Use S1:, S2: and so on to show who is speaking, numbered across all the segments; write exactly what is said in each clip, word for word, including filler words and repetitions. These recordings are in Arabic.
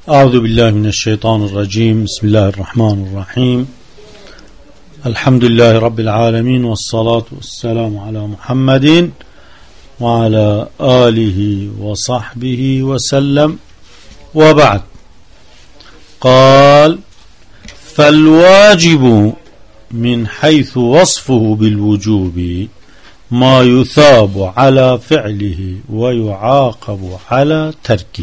S1: أعوذ بالله من الشيطان الرجيم. بسم الله الرحمن الرحيم. الحمد لله رب العالمين، والصلاة والسلام على محمد وعلى آله وصحبه وسلم، وبعد. قال: فالواجب من حيث وصفه بالوجوب ما يثاب على فعله ويعاقب على تركه.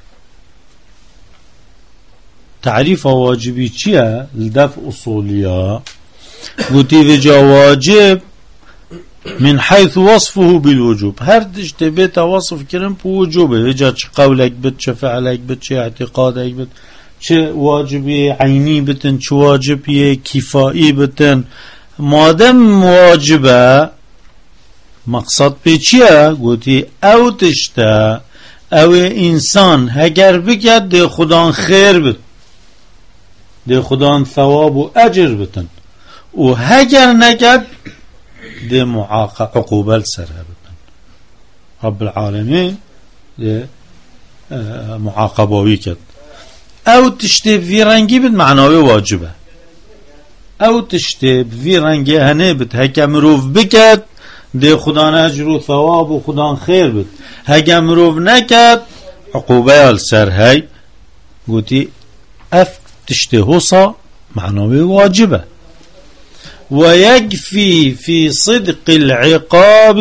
S1: تعريف واجبي چیه؟ لدف اصولية قوتي وجا واجب من حيث وصفه بالوجوب، هر دشت بيت وصف كرم بوجوبه، وجا چه قولك بت، چه فعلك بت، چه اعتقادك بت، چه واجبي عيني بتن، چه واجبي كفائي بتن، مادم واجبه مقصد به چیه؟ گوتی او تشته او انسان هگر بکد ده خدان خیر بت، ده خدان ثواب و اجر بتن، و هگر نکد ده معاقب عقوبه سره بتن. رب العالمین ده معاقباوی کد. او تشته بوی رنگی بت معناوی واجبه، او تشته بوی رنگی هنه بت هکه مروف بکد ده خدا اجر و ثواب و خدا خیر بد، هگه مروف نکد عقوبه السر هی. گوتی اف تشته حصا معنوی واجبه. و یکفی فی صدق العقاب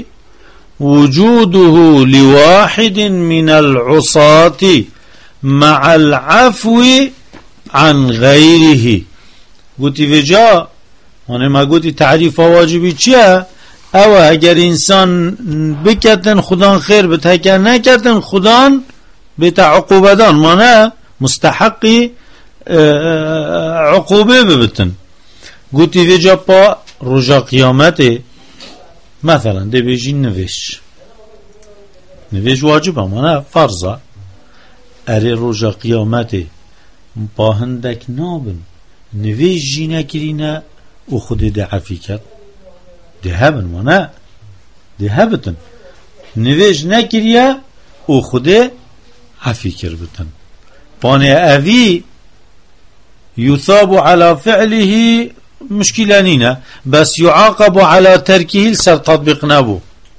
S1: وجوده لواحد من العصاة مع العفو عن غیره. گوتی وجا هنه ما گوتی تعریف واجبی چیه؟ او اگر انسان بکتن خدان خیر بت، اگر نکتن خدان بت عقوبه دان، مانه مستحقی عقوبه ببتن. گوتی ویجا پا رجا قیامته مثلا ده بیجی نویش نویش واجبه، مانه فرضه. اره رجا قیامته با هندک نابن نویش جی نکرینه او خود دعفی کد ده هبن، مانه ده هبتن نویش نکریه او خود عفی کر بتن. پانه اوی يثاب على فعله مشكلة نينا، بس يعاقب على تركه لسر تطبيق نابو.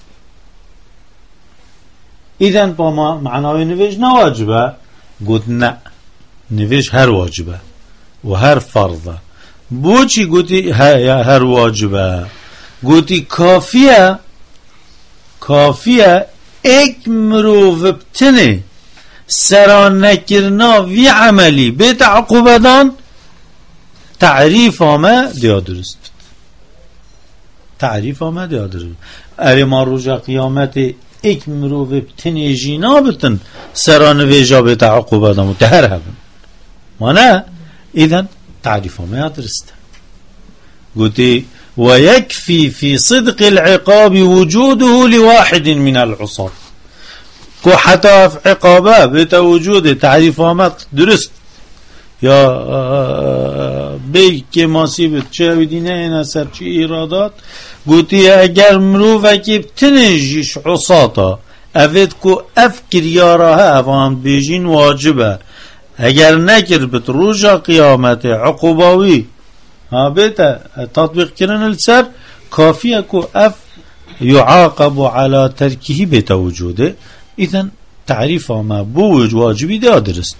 S1: إذن بما معناه نويج نواجبه. قلت نا نويج هر واجبه وهر فرضه. بوچي قلتي هر واجبه؟ قلتي كافية كافية اك مروف بتنه سران نكرنا في عملي بيت عقوبة دان تعريف ما ديا درست، تعريف ما ديا درست. اري ما رجا قيامت اك مروف بتنه جينا بتن سران ويجا بيت عقوبة دان متهرهبن، مانا اذن تعريف ما درست. قلتي ويكفي في صدق العقاب وجوده لواحد من العصاة. كو حتى في عقابه بتوجود تعريف آمد درست یا بی که ماسیبت چه بدینه این اثر چه ایرادات. گوتی اگر مروفه که بتنجیش عصاتا اوید که افکر یاراه افهم بیجین واجبه، اگر نکر بت روژا قیامت عقوباوی ها بیتا تطبیق کرن السر کافیه که اف يعاقب على تركه بتوجوده. إذن تعريف ما بوج واجبي ده درست.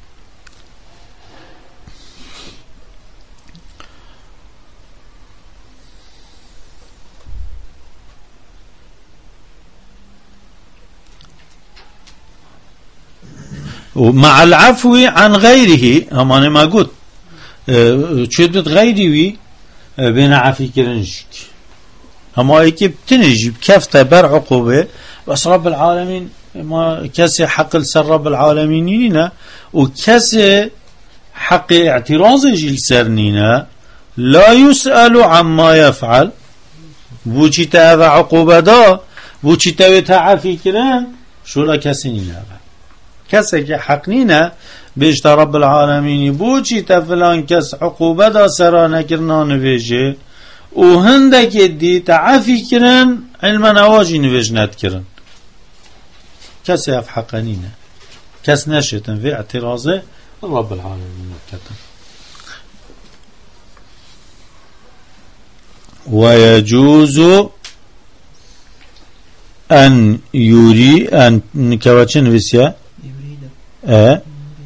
S1: ومع العفو عن غيره، أما ما قلت شدت غيري بين عفي كرنجك، أما يكي بتنجي بكفته بر عقوبة. بس رب العالمين ما كسي حق لسر رب العالمين نينا، وكسي حق اعتراض جلسرنينا لا يسأل عما يفعل. بوچي تأذى عقوبة دا بوچي تأذى تعافي كران شو لا كسي نينا كسي حق نينا بيشت رب العالمين بوچي تفلان كس عقوبة دا سرانا كرنا نفيجي وهندك دي تعافي كران علما نواجي نفيج نات كران. کسی اف حقنینه كس نشتن في اعتراضه رب العالمين كتن. ويجوز أن يري أن كواتشن فيسيا أه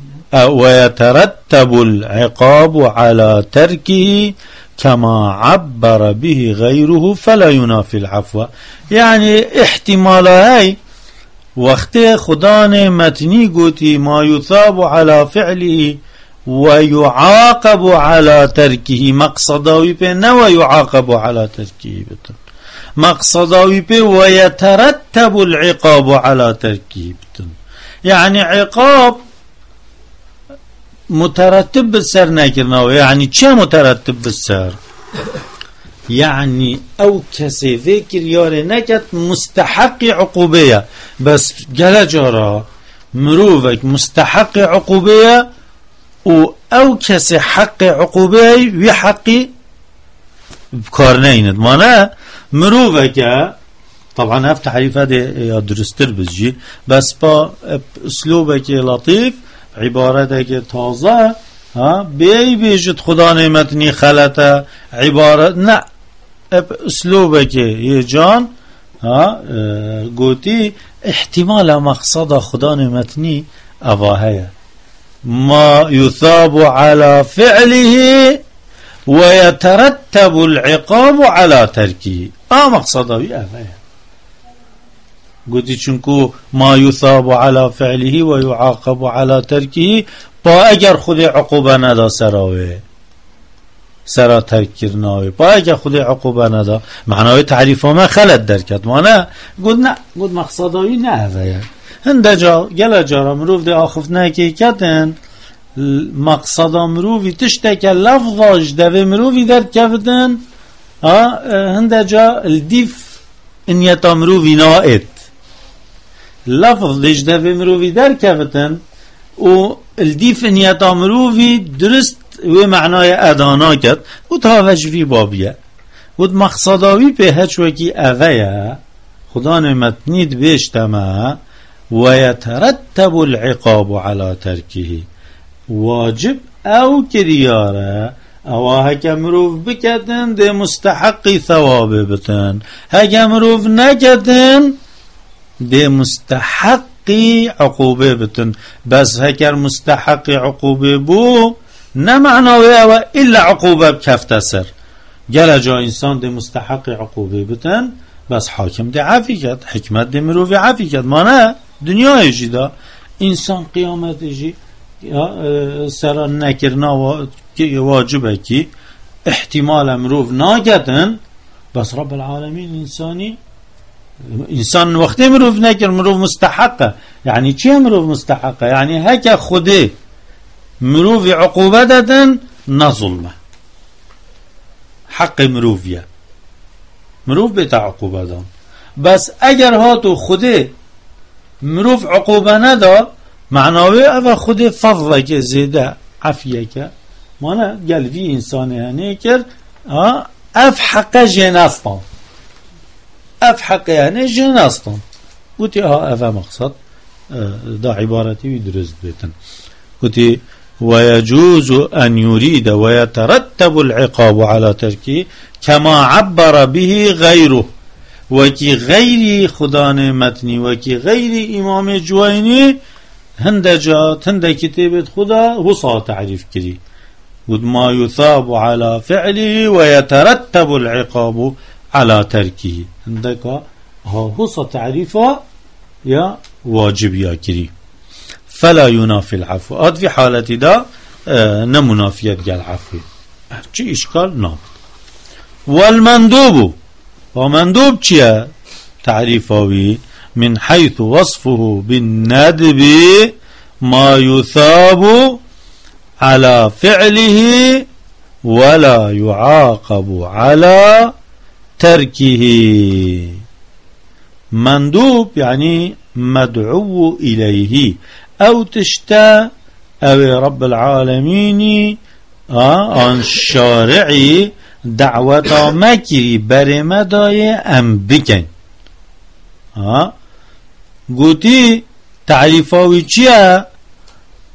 S1: ويترتب العقاب على تركه كما عبر به غيره فلا ينافي العفو. يعني احتمال هاي وقت خدا نعمتني قوتي ما يثاب على فعله ويعاقب على تركه مقصداوي به نو يعاقب على تركه بتن مقصداوي به ويترتب العقاب على تركه بتن. يعني عقاب مترتب بالسر نكرناه. يعني چه مترتب بالسر؟ يعني او کسی فکر یاره نکد مستحق عقوبه بس گله جارا مروفك مستحق عقوبه و او کسی حق عقوبه وی حقی بکار نیند. مانه مروفك طبعا هف تعريفه ده درستر بزجي بس با اسلوبك لطيف عبارتك تازه ها بی بیجت خدا نعمتنی خلطه عبارت نه اسلوبك یه جان ها گوتی احتمال مقصد خدا نعمتنی اواهه ما يثاب على فعله ويترتب العقاب على تركه اه مقصده اواهه قلت چونكو ما يثاب على فعله ويعاقب على تركه با اگر خود عقوبه ندا سراوه سرا ترک کرناوه با اگر خود عقوبه ندا معنای تعریف ما خلط درکت ما نه قلت نه قلت مقصدایی نه اوه هنده جا گل جارا مروف ده آخف نکی کتن مقصدا مروفی تشتک لفظاش دوه مروفی در کفتن هنده جا الدیف انیتا مروفی نائد لفظ ليش ده في مروفي در كفتن و الديف نيتا مروفي درست و معنای ادانا كت و تاوج في بابيه و مقصداوي به هچ وكي اوه خدا نعمتنيد بيشتما ويترتب العقاب على تركه واجب او كرياره او هكا مروف بكتن ده مستحق ثواب بتن هكا مروف نكتن ده مستحقی عقوبه بتن بس هکر مستحق عقوبه بو نمعناوه و الا عقوبه بکفت سر گل جا انسان ده مستحق عقوبه بتن بس حاکم ده عفی کد حکمت ده مروفی عفی کد ما نه دنیای جی دا انسان قیامت جی سرا نکرنا واجبه کی احتمال مروف ناگدن بس رب العالمین انسانی انسان وقتی مروف نکر مروف مستحقه. يعني چه مروف مستحقه؟ يعني هكا خوده مروف عقوبه دادن نظلمه حق مروفيه مروف بتا عقوبه دادن بس اگر هاتو خوده مروف عقوبه ندا معناوه او خوده فضله که زیده عفیه که مانا قلبی انسانه هنه کر اف حقه جنستان اف حق يعني جناستان قلتي ها افا مقصد دا عبارتي درست بيتن قلتي ويجوز أن يريد ويترتب العقاب على تركه كما عبر به غيره وكي غير خدا نعمتني وكي غير امام جويني هند جات هند كتابة خدا وصا تعريف كري ما يثاب على فعله ويترتب العقاب على تركه عندك ها هو تعريفه يا واجب يا كري فلا ينافي العفو هذا في حالة دا اه نمنافية العفو شي إشكال نابد. والمندوب ومندوب چيا تعريفه من حيث وصفه بالندب ما يثاب على فعله ولا يعاقب على تركه. مندوب يعني مدعو إليه أو تشتى أو رب العالمين آه عن شارعي دعوة مكري برمداي أم بكن آه قوتي تعريفاوي چيا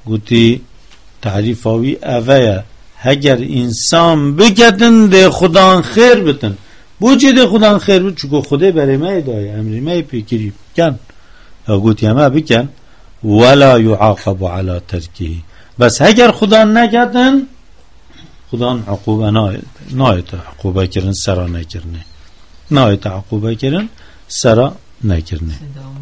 S1: گوتی تعریف آوی اوه اگر انسان بکتن ده خدا خیر بتن بوچی ده خدا خیر بتن چون خدا برای ما دای امری ما پیکری کن گوتی همه بکن ولا يعاقب على ترکه بس اگر خدا نکتن خدا عقوبه نایت عقوبه کرن سرا نکرنه نایت عقوبه کرن سرا نکرنه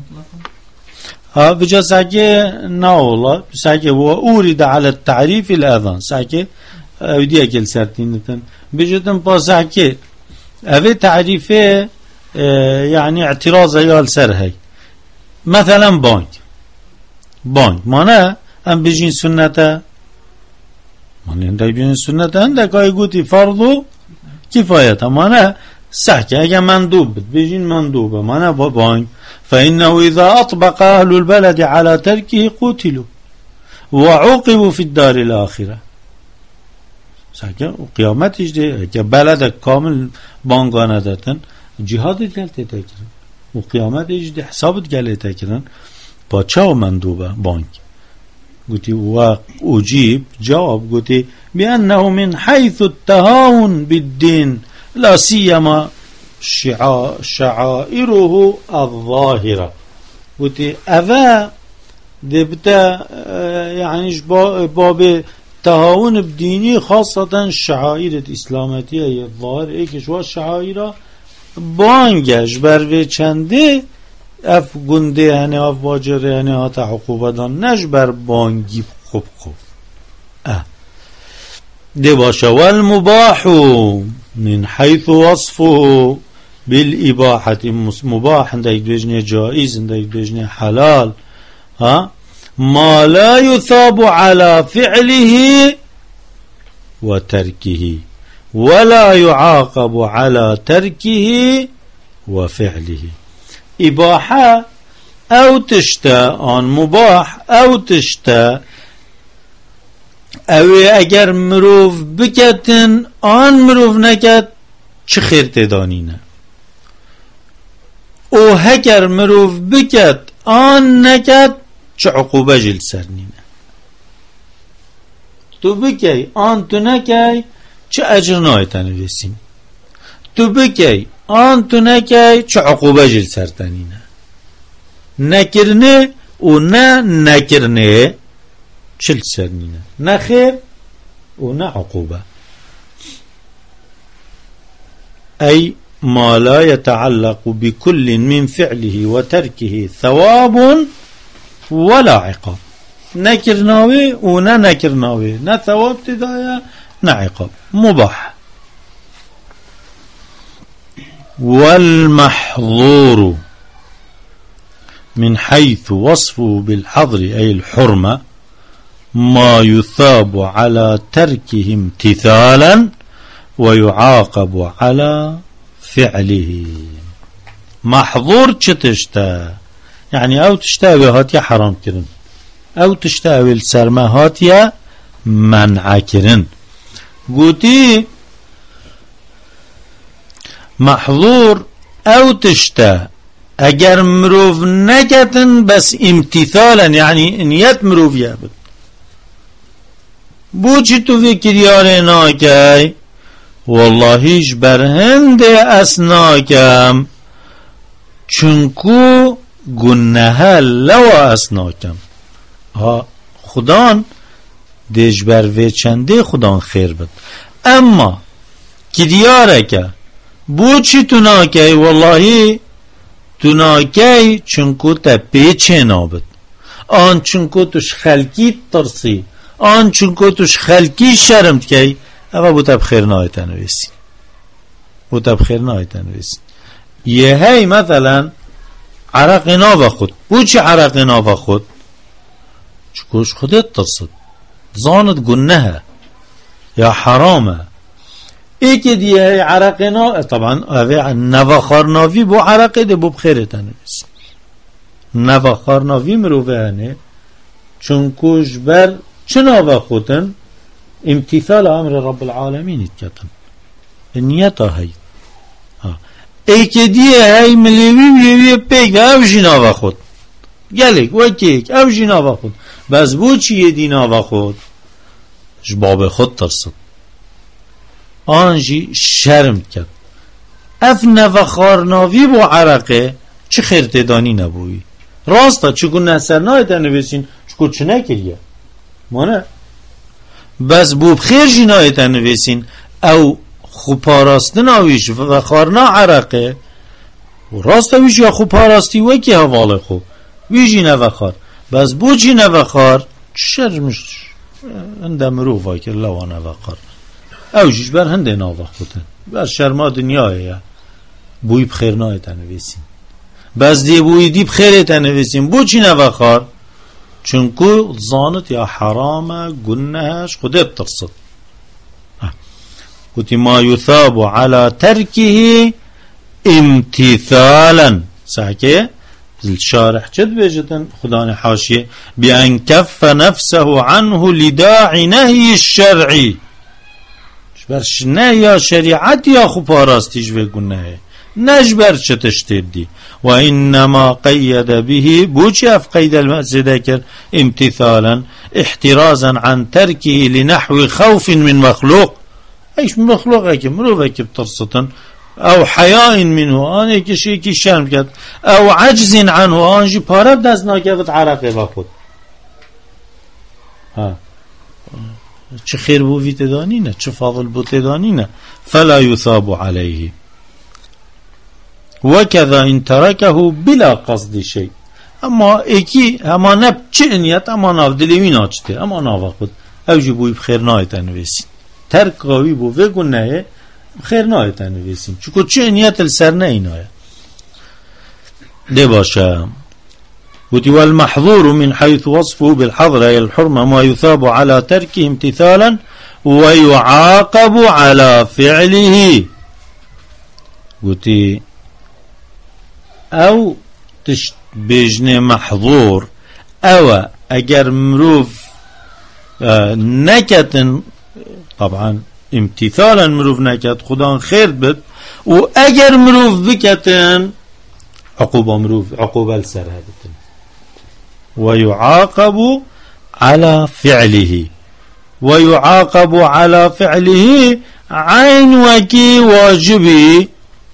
S1: ها بجا ساكي ناولا ساكي هو أورد على التعريف الأذان ساكي أودي أكل سرتينتن بجدن باساكي أبي تعريفه اه يعني اعتراض يال سرهي مثلا بانك بانك مانا أم بيجين سنة مانا عندك بيجين سنة عندك أي قوتي فرضو كفاية مانا ساكي أجا مندوب بيجين مندوبة مانا بانك فإنه إذا أطبق أهل البلد على تركه قتلوا وعوقبوا في الدار الآخرة ساكن قيامت اجده که بلد كامل بانگانه داتن جهاد گلت تکرن و قیامت اجده حسابت گلت تکرن با چاو مندوبه بانک قلتي وأجيب جواب قلتي بأنه من حيث التهاون بالدين لا سيما شعائره الظاهرة قلتي أذا دبتا يعني باب تهاون بديني خاصة الشعائر الإسلامية الظاهر ايكش و شعائر بانگش بر چنده اف گنده یعنی اف باجره یعنی ها عقوبه دان نش بر بانگی خوب خوب اه ده باشه والمباح من حيث وصفه بالإباحة مباح ده يدوجنه جائز ده يدوجنه حلال ها ما لا يثاب على فعله وتركه ولا يعاقب على تركه وفعله إباحة أو تشتا آن مباح أو تشتا أو اگر مروف بكتن آن مروف نكت چه خير تدانينه او هگر مروف بكت آن نكت چه عقوبه جل سرنینه تو بکی آن تو نکی چه اجر نایتن رسیم تو بکی آن تو نکی چه عقوبه جل سرتنینه نکرنه و نه نکرنه چل سرنینه نه خیر و نه عقوبه ای ما لا يتعلق بكل من فعله وتركه ثواب ولا عقاب نكرناوي ونا نكرناوي نا ثواب تدايا نا عقاب مباح والمحظور من حيث وصفه بالحظر أي الحرمة ما يثاب على تركه امتثالا ويعاقب على فعله محظور چتشتا يعني او تشتاوي هاتيا حرام كرن او تشتاوي السرما هاتيا منع كرن قوتي محظور او تشتا اگر مروف نكتن بس امتثالا يعني نيت مروف يابد بوچي تو فكر ياري ناكي واللهيش برهند اسناكم چونكو گناه لو اسناکم ها خدان دیش بر وی چنده خدان خیر بد اما کدیاره که بو چی تو ناکی واللهی تو ناکی چونکو تا پیچه نابد آن چونکو توش خلکی ترسی آن چونکو توش خلکی شرمت که اما بو تب خیر نایتن ویسی بو تب خیر نایتن ویسی یه هی مثلا عرق ناو خود بو چی عرق ناو خود چکوش خودت تصد زانت گنه یا حرامه ای که دیه عرق ناو طبعا نوخار ناوی بو عرق ده بو بخیرتن بسی نوخار ناوی مروفه هنه چونکوش بر چه ناو خودن امتثال امر رب العالمین اتکتن نیتا هی ای که دیه های ملیوی ملیوی پیگ او جناوه خود گلک و کیک او جناوه خود بس بو چیه دینا و خود جباب خود ترسد آنجی شرم کرد اف نوخار ناوی بو عرقه چه خیر تدانی نبوی راستا چگون نسر نایده نویسین چکو چه نکریه مانه بس بو بخیر جی نایده نویسین او خوب پاراستن آویش و خارنا عرقه راستا ویش یا خوب پاراستی وکی حواله خوب ویجی نوخار بس بو جی نوخار شرمش هنده مروف وکی لوا نوخار او جیش بر هنده نوخوتن بر شرما دنیایه بوی بخیر نایده نویسین بس دی بوی دی بخیر تنویسین بو چی نوخار چونکو ظانت یا حرام گنهش خود بترصد قلت ما يثاب على تركه امتثالا ساكي الشارح جد بيجتن خداني حاشية بأن كف نفسه عنه لداعي نهي الشرعي شبرش نهي شريعت يا خباراستيش بيقول نجبر چتشتردي وإنما قيد به بوشاف قيد المسجد امتثالا احترازا عن تركه لنحو خوف من مخلوق ايش من مخلوق اكي مروفك بترسطن او حياء منه آنه كشي كي شرم كد او عجز عنه آنجي پارب دزنا كفت عرقه بخود ها چه خير بو في تدانينه چه فاضل بو تدانينه فلا يثاب عليه وكذا ان تركه بلا قصد شيء اما اكي اما نب چه نيت اما ناف دليمين آچته اما ناف خود اوجي بوي بخير نايتن ويسين ترك قوي بو وگو نه بخير نايتن ويسين چكو چه نيت السر نه اينايا ده باشا وتي المحظور من حيث وصفه بالحظر اي الحرمة ما يثاب على تركه امتثالا ويعاقب على فعله وتي او تشت بجنه محظور او اگر مروف نكتن طبعا امتثالا مروف نكت خدا خير بد و اگر مروف بكتن عقوبة مروف عقوبة السر هذا ويعاقب على فعله ويعاقب على فعله عين وكي واجبي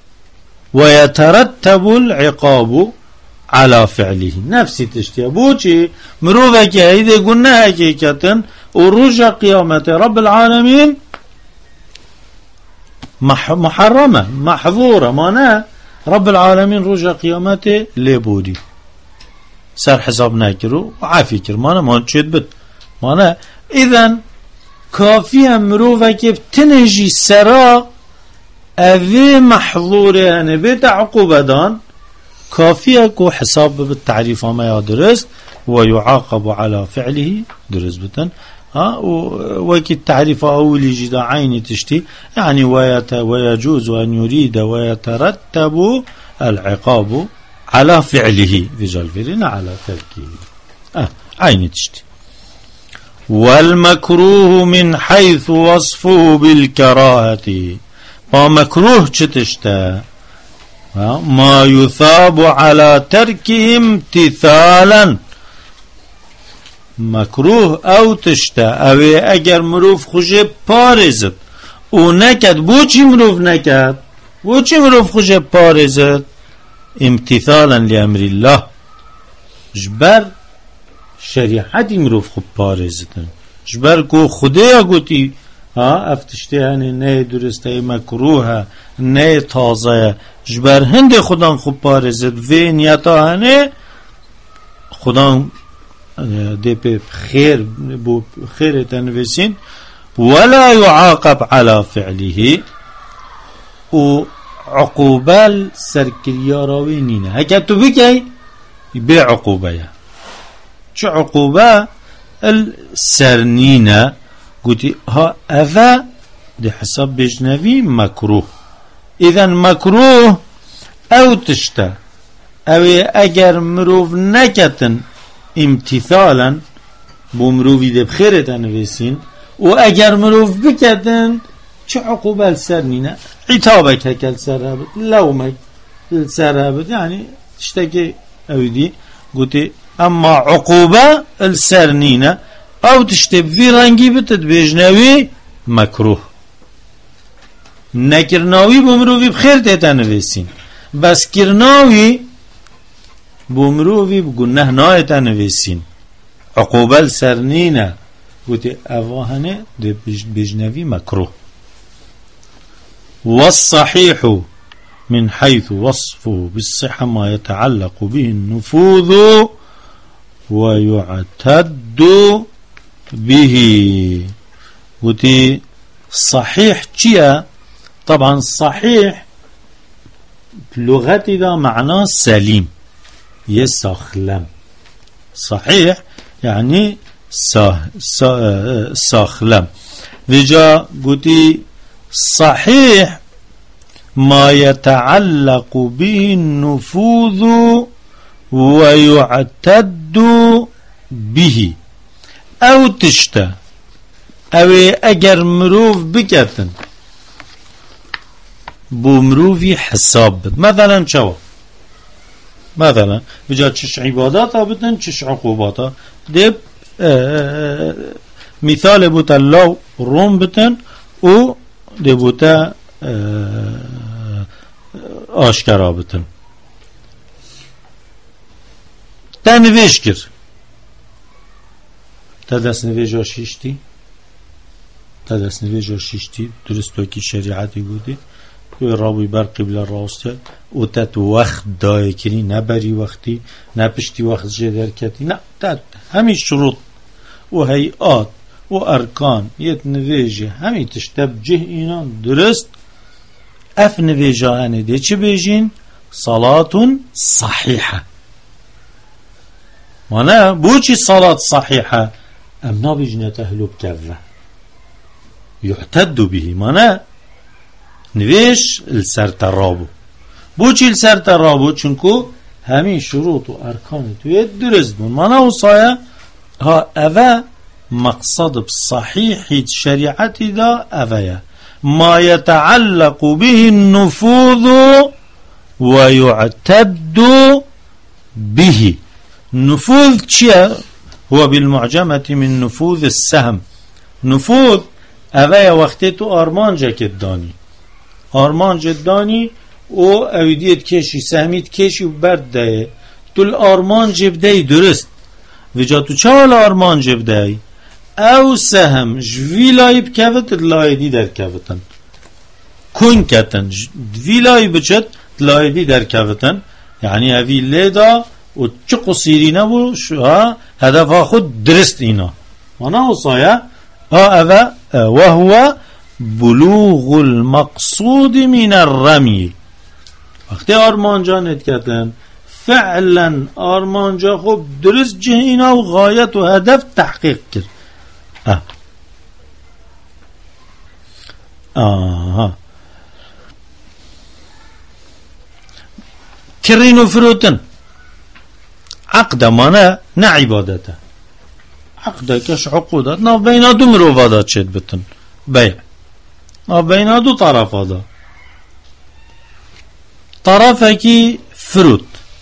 S1: ويترتب العقاب على فعله نفسي تشتيا بوشي مروفك هيدا قلنا حقيقة ورجع قيامة رب العالمين محرمة محظورة معناها رب العالمين رجع قيامته لبودي سر حساب ناكرو وعافي كر معناها ما تشد بد معناها إذن كافية مروفك بتنجي سرا أذي محظورة يعني بيت عقوبة دان كافية كو حساب بالتعريف ما يدرس ويعاقب على فعله درس بتن ها وكي التعريف أولي جدا عيني تشتي يعني ويت ويجوز أن يريد ويترتب العقاب على فعله رجال فيرنا على تركه آه عيني تشتي والمكروه من حيث وصفه بالكراهة ومكروه چتشتا ما يثاب على تركه امتثالا مكروه او تشتا او اگر مروف خوشه پارزد او نکد بوچی مروف نکد بوچی مروف خوشه پارزد امتثالا لامر الله جبر شریعتی مروف خوب پارزدن جبر کو خدا گوتی ها افتشته هنی نه درسته مکروه نه تازه جبر هند خدا خوب پارزد و نیتا هنی خدا دی په خیر بو خیر تنویسین ولا يعاقب على فعله و عقوبه سرکریاراوی نینه اگه تو بگی به عقوبه چه عقوبه السرنینه قلت ها أذى دي حساب بجنبي مكروه إذا مكروه أو تشتا أو أجر مروف نكتن امتثالا بمروفي دي بخير تنويسين وأجر مروف بكتن شو عقوبة السرنينة عتابك هكا السرابت لومك السرابت يعني تشتكي أو دي قلت اما عقوبة السرنينة او تشتب في رنگي بتد بيجنوي مكروه نكرناوي بمروفي بخير تتنويسين بس كرناوي بمروفي بگناه ناي تنويسين عقوبة السرنينة وتي اواهنه دي بيجنوي مكروه. والصحيح من حيث وصفه بالصحة ما يتعلق به النفوذ ويعتد به. وتي صحيح چيا؟ طبعا صحيح بلغتي دا معناه سليم يساخلم. صحيح يعني ساخلم. وجا قلتي صحيح ما يتعلق به النفوذ ويعتد به او تشتا او اگر مروف بكتن بو مروفي حساب بد. مثلا شو مثلا بجا چش عباداتا بتن چش عقوباتا دب مثال بوتا لو روم بتن و دبوتا آشکارا بتن تنویش کر تا دست نویجا شیشتی تا دست نویجا شیشتی درستو کی شریعتی بودی و رابی بر قبل راسته و تت وقت دای کنی نبری وقتی نپشتی وقت جدر کتی نه تت همین شروط و هیئات و ارکان یت نویجه همین تشتب جه اینان درست اف نویجه هنه ده چه بیجین صلاة صحیحه وانا بوچی صلاة صحیحه ام نابیجنه تهلوب كذا يعتد به مانا نویش السر ترابو بوچی السر ترابو چونکو همین شروط و ارکان توی درست بون مانا وصايا ها اوه مقصد بصحيح شريعتي دا اوه ما يتعلق به النفوذ ويعتد به. نفوذ چيه؟ هو بالمعجمة من نفوذ السهم. نفوذ اوه وقتی تو آرمان جاکت دانی آرمان جد دانی و اویدیت کشی سهمیت کشی و برد ده تو الارمان جبده درست وجا تو چال آرمان جبده او سهم جوی لای بکوت لای دی در کوتن کن کتن جوی لای بچت لای دی در کوتن یعنی اوی لیدا و چه قصیری نبو شو هدف خود درست اینا وانا وصايا ها اوه وهو بلوغ المقصود من الرمي. وقتی آرمان جا ند کتن فعلا آرمان جا خوب درست جهینا و غایت و هدف تحقیق کرد. اه آها کرین و فروتن عقد مانا نه عبادته عقده کش عقودات نا بینا دو مروفادات شد بتن بیع نا بینا دو طرفادا طرفکی فروت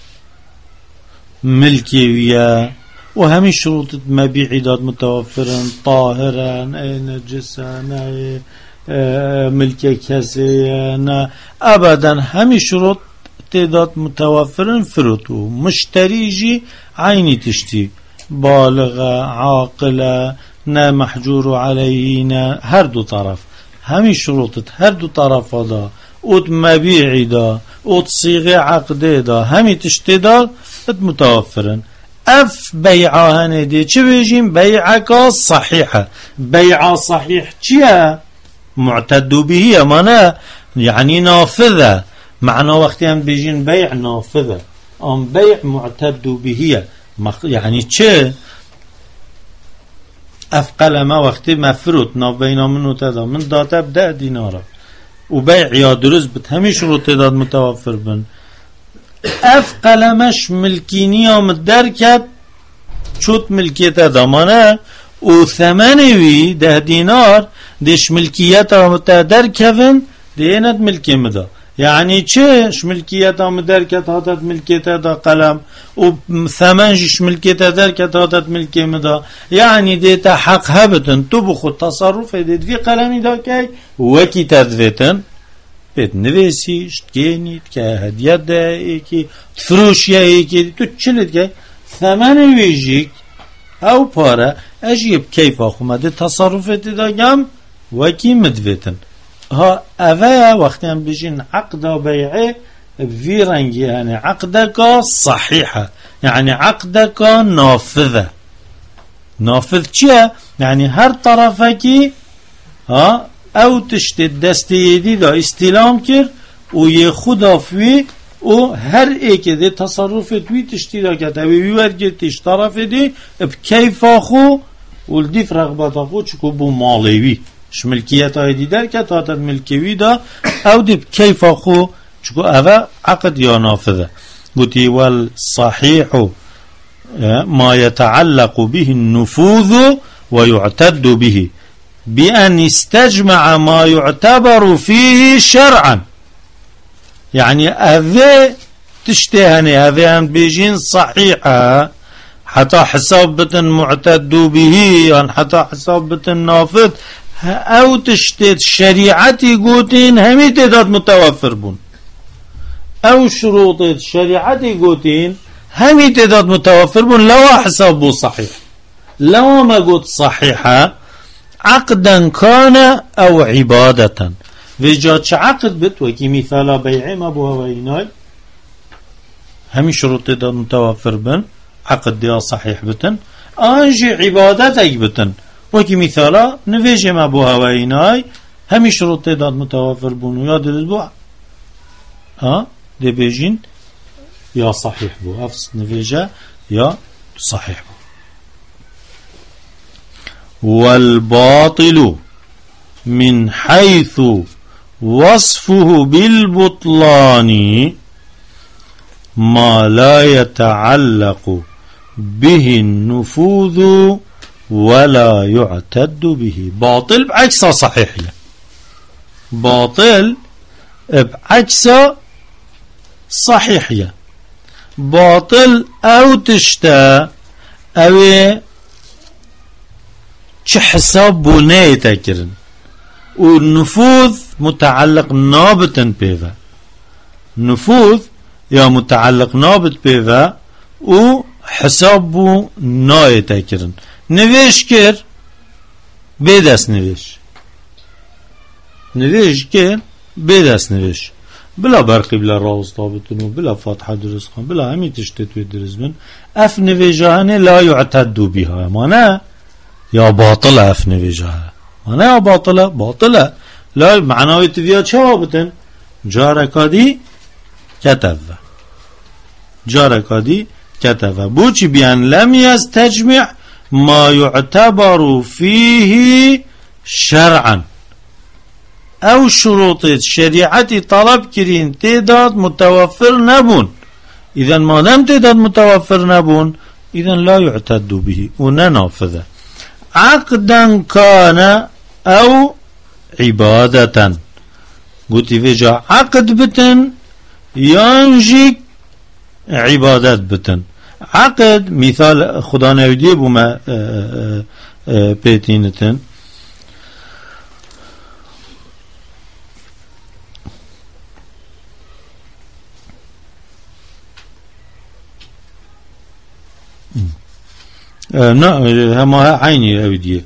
S1: ملكية وهم شروط مبيعات متوفرا طاهرا نجسا ملكية كسيا ابدا هم شروط تعداد متوفرا فروتو مشتريجي عيني تشتي بالغة عاقلة نا محجور علينا هر دو طرف همي شروط هر دو طرف دا اوت مبيعي دا اوت صيغة عقده دا همي تشتي دا متوفرا اف بيعه هندي چه بيجين بيعك صحيحة بيعه صحيح چيه معتد به امانا يعني نافذة معنى وقتی هم بيجين بيع نافذة ام بيع معتد به يعني چه افقل ما وقتی مفروت ناف بينا منو تدا من داتا بده دينارا و بيع يا درست بت همي شروط تداد متوفر بن افقل مش ملكيني ام دركت چوت ملكيت دامانه و ثمنوي ده دينار دش ملكيت ام دركفن دينت ملكي مدا يعني چش ملكيته مدركت هاتت ملكيته دا قلم وثمنش ملكيته دركت هاتت ملكي مدا يعني ديتا حق هبتن تو بخود تصرف ديت في قلمي دا كي وكي تدفتن بيت نويسي شتكيني تكا هديات دا ايكي تفروشيا ايكي تو تشلت كي ثمن ويجيك او پارا اجيب كيف اخومده تصرف دا جام وكي مدفتن ها اوه وقتی هم بجين عقد بيعه في رنگي يعني عقدك صحيحة يعني عقدك نافذة نافذ چيه يعني هر طرفكي ها او تشتد دست يدي دا استلام كر و يخودا فوي و هر ايكي دي تصرف توي تشتي دا كتا وي ورگتش طرف دي بكيف اخو ولديف رغبت اخو چكو بو ماليوي ملكيته هيدي در كتات الملكيوي دا او دي كيف اخو شكو اوه عقد يا نافذة قلتي والصحيح ما يتعلق به النفوذ ويعتد به بأن استجمع ما يعتبر فيه شرعا يعني اوه تشتهني اوه هم بيجين صحيحة حتى حساب بتن معتد به يعني حتى حساب بتن نافذ او تشتت شريعتي قوتين همي تعداد متوفر بون او شروط شريعتي قوتين همي تعداد متوفر بون لو حسابه صحيح لو ما قلت صحيحة عقدا كان او عبادة وجاتش عقد بت وكي مثال بيعي ما بوها ويناي همي شروط تعداد متوفر بون عقد ديا صحيح بتن انجي عبادتك بتن وكي مثالا نويجه ما بو هوايناي همي شروط تعداد متوافر بون وياد الاسبوع ها دي بيجين يا صحيح بو افس نويجه يا صحيح بو والباطل من حيث وصفه بالبطلان ما لا يتعلق به النفوذ ولا يعتد به باطل بعكس صحيح باطل بعكس صحيح باطل او تشتا او چه حساب بونه تكرن والنفوذ متعلق نابتا بيفا نفوذ يا متعلق نابت بيفا و حساب ناي تكرن نویش کر بدست نویش نویش کر بدست نویش بلا برقی بلا راوز طابتنو بلا فاتحه درست خان بلا همین تشتتوی درست بن اف نویجانه لا يعتدو بها مانا یا باطله اف نویجانه مانا یا باطله باطله لا معناوی تفیا چه بتن جارکادی کتف جارکادی كتب بوچي بيان لم يستجمع ما يعتبر فيه شرعا او شروط شريعتي طلب كرين تعداد متوفر نبون اذا ما دام تعداد متوفر نبون اذا لا يعتد به وننافذ عقدا كان او عبادة قلت فيجا عقد بتن ينجيك عبادات بتن عقد مثال خدا نودي بما بيتينتن هما عيني اوديه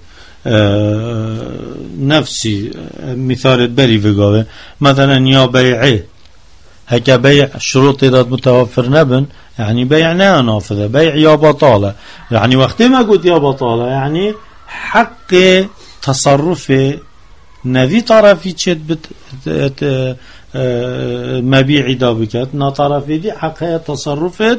S1: نفسي مثال بري في مثلا يا بيعه هكا بيع شروط إذا متوفر نبن يعني بيع نافذة بيع يا بطالة يعني وقت ما قلت يا بطالة يعني حق تصرف نفي طرفي تشد بت مبيعي دابكت نا طرفي دي حق تصرف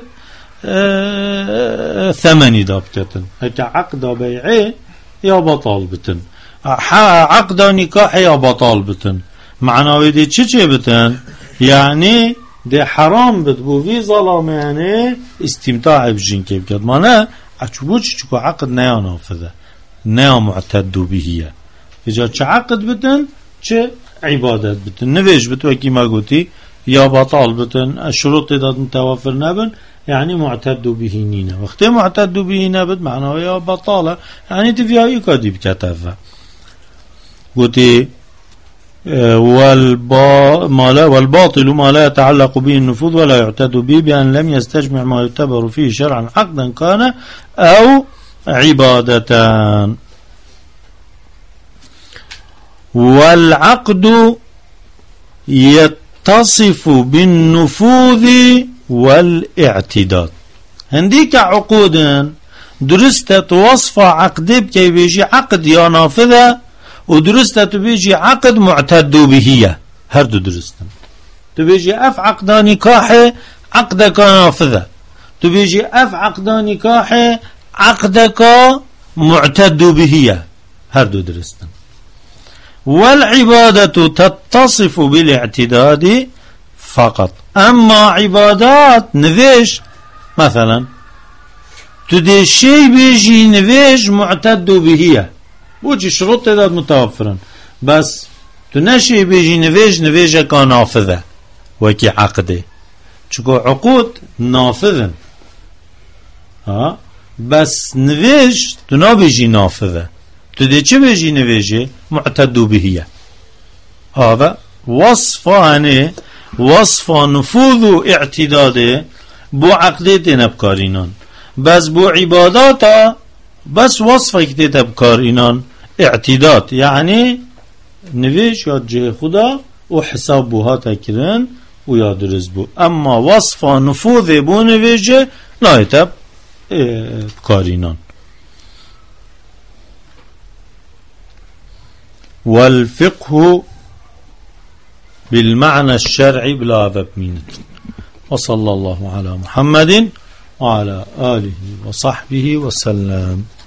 S1: ثمني دابكت هكا عقد بيعي يا بطال بتن عقد نكاح يا بطال بتن معناه دي چه بتن يعني ده حرام بتبو في ظلام يعني استمتاع بجين كيف كد معناه اچبوچ چكو عقد نيا نافذه نيا معتد به اجا چه عقد بتن چه عبادت بتن نفيش بتوكي ما قلتي يا بطال بتن الشروط إذا متوفر نبن يعني معتد به نينا وقت معتد به نبت معناه يا بطالة يعني تفيها يكادي بكتفة قلتي والبا ما لا والباطل ما لا يتعلق به النفوذ ولا يعتد به بأن لم يستجمع ما يعتبر فيه شرعا عقدا كان أو عبادتان. والعقد يتصف بالنفوذ والاعتداد هنديك عقود درست وصف عقد بكي بيجي عقد يا نافذة ودرست تبيجي عقد معتد به هردو درستن تبيجي اف عقد نكاح عقدك نافذة تبيجي اف عقد نكاح عقدك معتد به هردو درستن. والعبادة تتصف بالاعتداد فقط اما عبادات نفيش مثلا تدي شيء بيجي نفيش معتد به بوجي شروط تداد متوفرا بس تنشي بيجي نفيج نفيجة كنافذة وكي عقده شكو عقود نافذا ها بس نفيج تنا بيجي نافذة تدي چه بيجي نفيجة معتد به هذا وصفانه وصف نفوذ اعتداده بو عقده نبكارينان بس بو عباداتا بس وصفه كتاب بكارينان اعتداد يعني نویش یا جه خدا و حساب بوها تکرن و یا درست بو اما وصف نفوذ بو نویجه نایتب بكارينان. والفقه بالمعنى الشرعي بلا بمينة. وصلى الله على محمد وعلى آله وصحبه وسلم.